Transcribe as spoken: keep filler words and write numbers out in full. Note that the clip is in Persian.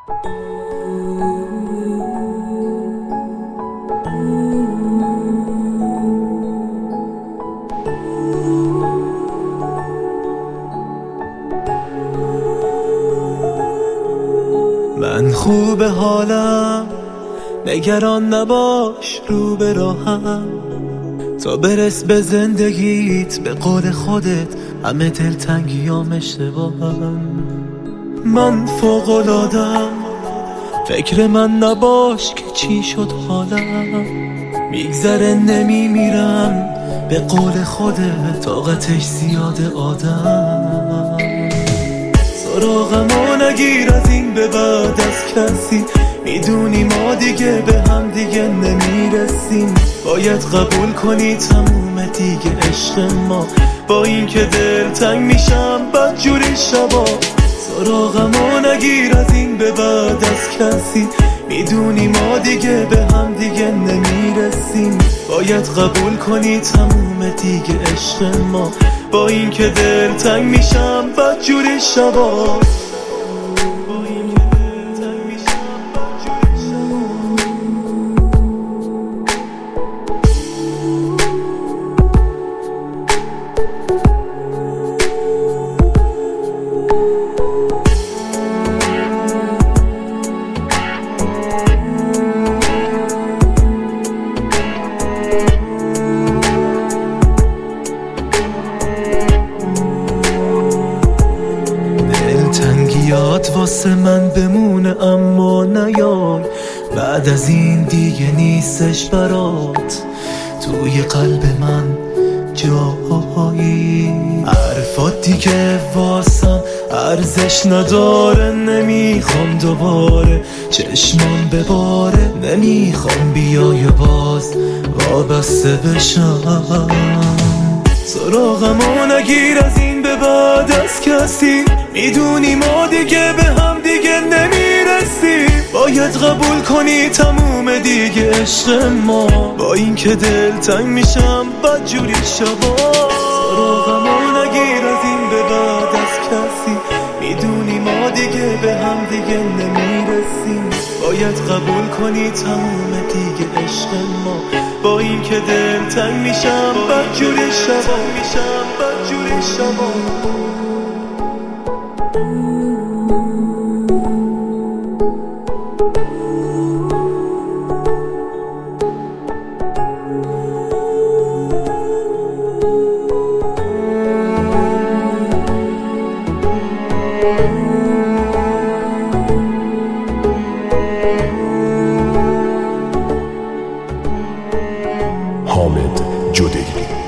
من خوب حالم، نگران نباش رو به راهم، تا برس به زندگیت به قول خودت همه دلتنگیام اشتباهم. من فوق‌العاده‌ام، فکر من نباش که چی شد حالم، میگذره نمیمیرم به قول خودت طاقتش زیاده آدم. سراغمو نگیر از این به بعد از کسی، میدونی ما دیگه به هم دیگه نمیرسیم. باید قبول کنی تموم دیگه عشق ما، با این که دلتنگ میشم بدجوری شبا. سراغمو نگیر از این به بعد از کسی، میدونی ما دیگه به هم دیگه نمیرسیم. باید قبول کنی تموم دیگه عشق ما، با این که دلتنگ میشم بدجوری شبا. یاد واسه من بمونه اما نیای، بعد از این دیگه نیستش برات توی قلب من جایی. حرفات دیگه واسم ارزش نداره، نمیخوام دوباره چشمام بباره، نمیخوام بیای باز وابسته بشم. سراغمو نگیر از این به بعد از کسی، میدونی ما دیگه به هم دیگه نمیرسیم. باید قبول کنی تموم دیگه عشق ما، با این که دلتنگ میشم بدجوری شبا. سراغمو نگیر از این به بعد از کسی، میدونی ما دیگه به هم دیگه نمیرسیم. باید قبول کنی تموم دیگه عشق ما، با این که دلتنگ میشم بدجوری شبا میشم بدجوری شبا. حامد جودیری.